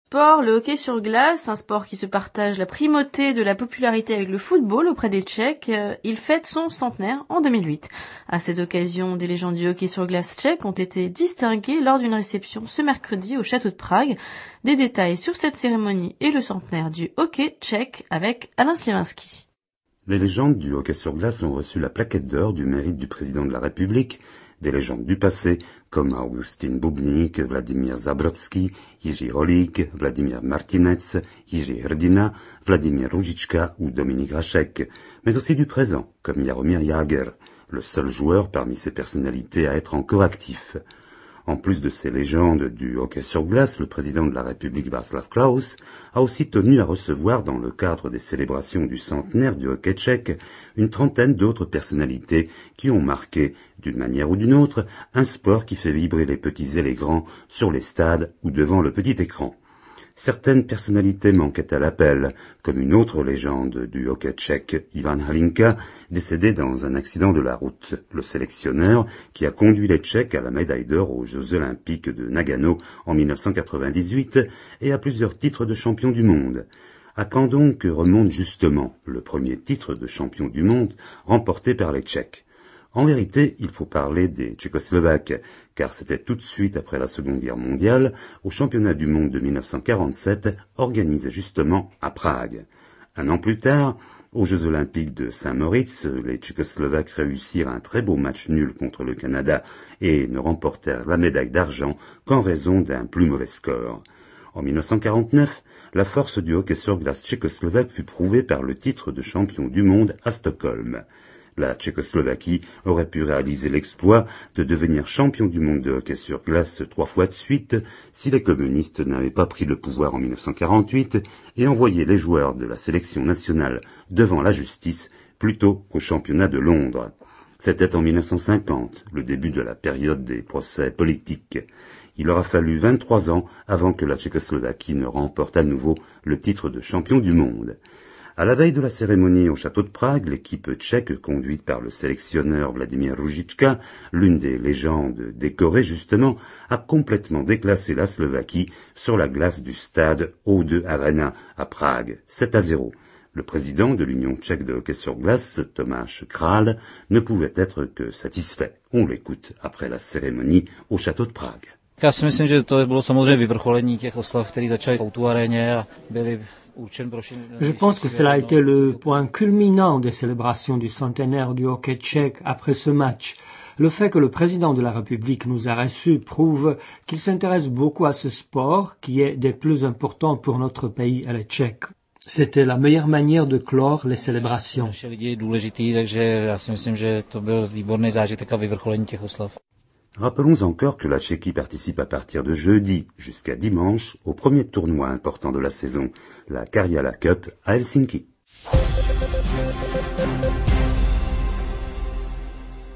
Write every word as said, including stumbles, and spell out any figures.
Sport, le hockey sur glace, un sport qui se partage la primauté de la popularité avec le football auprès des Tchèques, euh, il fête son centenaire en deux mille huit. À cette occasion, des légendes du hockey sur glace tchèques ont été distinguées lors d'une réception ce mercredi au château de Prague. Des détails sur cette cérémonie et le centenaire du hockey tchèque avec Alain Sliwinski. Les légendes du hockey sur glace ont reçu la plaquette d'or du mérite du président de la République. Des légendes du passé, comme Augustin Bubnik, Vladimir Zabrodsky, Jiří Holík, Vladimir Martinec, Jiří Hrdina, Vladimir Růžička ou Dominik Hašek, mais aussi du présent, comme Jaromír Jágr, le seul joueur parmi ces personnalités à être encore actif. En plus de ces légendes du hockey sur glace, le président de la République Václav Klaus a aussi tenu à recevoir, dans le cadre des célébrations du centenaire du hockey tchèque, une trentaine d'autres personnalités qui ont marqué, d'une manière ou d'une autre, un sport qui fait vibrer les petits et les grands sur les stades ou devant le petit écran. Certaines personnalités manquaient à l'appel, comme une autre légende du hockey tchèque, Ivan Hlinka, décédé dans un accident de la route, le sélectionneur qui a conduit les Tchèques à la médaille d'or aux Jeux Olympiques de Nagano en mille neuf cent quatre-vingt-dix-huit et à plusieurs titres de champion du monde. À quand donc remonte justement le premier titre de champion du monde remporté par les Tchèques? En vérité, il faut parler des Tchécoslovaques, car c'était tout de suite après la Seconde Guerre mondiale, au championnat du monde de mille neuf cent quarante-sept, organisé justement à Prague. Un an plus tard, aux Jeux Olympiques de Saint-Moritz, les Tchécoslovaques réussirent un très beau match nul contre le Canada et ne remportèrent la médaille d'argent qu'en raison d'un plus mauvais score. En mille neuf cent quarante-neuf, la force du hockey sur glace tchécoslovaque fut prouvée par le titre de champion du monde à Stockholm. La Tchécoslovaquie aurait pu réaliser l'exploit de devenir champion du monde de hockey sur glace trois fois de suite si les communistes n'avaient pas pris le pouvoir en mille neuf cent quarante-huit et envoyé les joueurs de la sélection nationale devant la justice plutôt qu'au championnat de Londres. C'était en mille neuf cent cinquante, le début de la période des procès politiques. Il aura fallu vingt-trois ans avant que la Tchécoslovaquie ne remporte à nouveau le titre de champion du monde. À la veille de la cérémonie au château de Prague, l'équipe tchèque, conduite par le sélectionneur Vladimir Růžička, l'une des légendes décorées justement, a complètement déclassé la Slovaquie sur la glace du stade O deux Arena à Prague, sept à zéro. Le président de l'Union tchèque de hockey sur glace, Tomáš Král, ne pouvait être que satisfait. On l'écoute après la cérémonie au château de Prague. Já si myslím, že to bylo samozřejmě vyvrcholení těch oslav, které začaly v O deux aréně a byly. Je pense que cela a été le point culminant des célébrations du centenaire du hockey tchèque après ce match. Le fait que le président de la République nous a reçus prouve qu'il s'intéresse beaucoup à ce sport qui est des plus importants pour notre pays et les Tchèques. C'était la meilleure manière de clore les célébrations. Rappelons encore que la Tchéquie participe à partir de jeudi jusqu'à dimanche au premier tournoi important de la saison, la Karjala Cup à Helsinki.